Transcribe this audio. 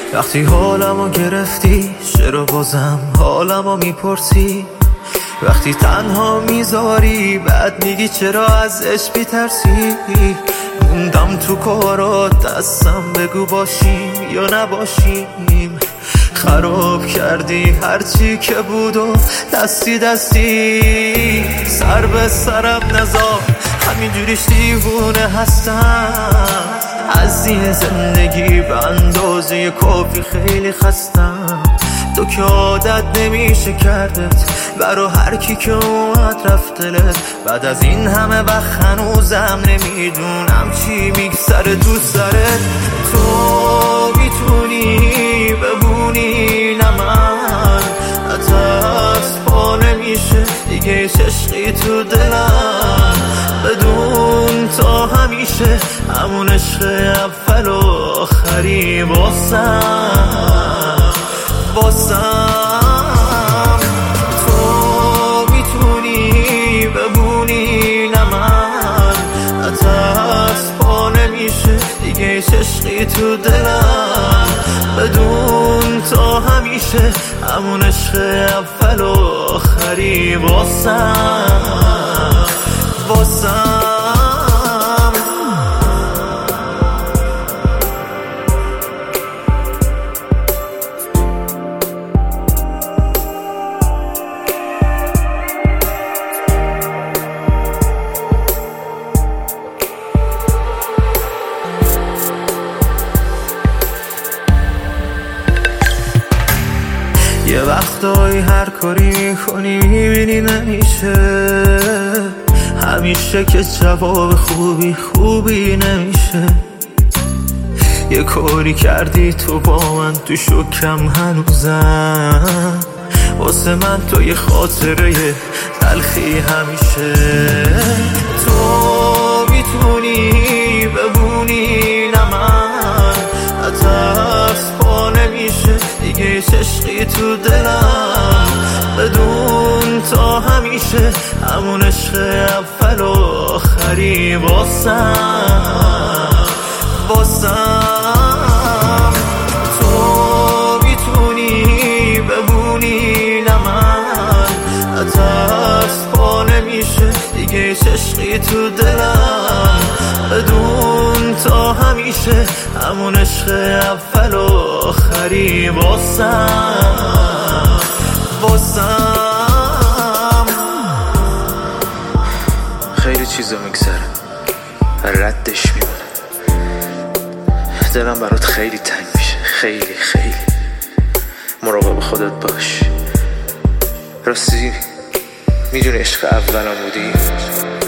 وقتی حالمو گرفتی چرا بازم حالمو میپرسی؟ وقتی تنها میذاری بعد میگی چرا ازش بیترسی؟ موندم تو کارات، دستم بگو باشیم یا نباشیم. خراب کردی هرچی که بود و دستی دستی. سر به سرم نذار، همینجوریش دیوونه هستم. از این زندگی به اندازه کافی خیلی خستم. تو که عادت نمیشه کردت برا هر کی که اومد رفت دلت. بعد از این همه وقت هنوزم نمیدونم چی میگذره تو سرت. تو میتونی ببونی نه من، ازت پا نمیشه دیگه عشقی تو دلم. بدون تا همیشه همون عشق اول و آخری واسم. تو میتونی ببونی نه من، ازت پا نمیشه دیگه عشقی تو دلم. بدون تا همیشه همون عشق اول و آخری واسم. یه وقتایی هر کاری میکنی میبینی نمیشه، همیشه که جواب خوبی نمیشه. یه کاری کردی تو با من تو شکم هنوزم، واسه من تو یه خاطره تلخی همیشه. تو میتونی ببونی نه من، ازت پا نمیشه دیگه عشقی تو دلم. بدون تا همیشه همون عشق اول و آخری واسم. تو میتونی ببونی نه من، ازت پا نمیشه دیگه عشقی تو دلم. بدون تا همیشه همون عشق اول و آخری واسم. خیلی چیزا میگذره ردش میمونه. دلم برات خیلی تنگ میشه، خیلی مراقب خودت باش. راستی میدونی عشق اولم بودی؟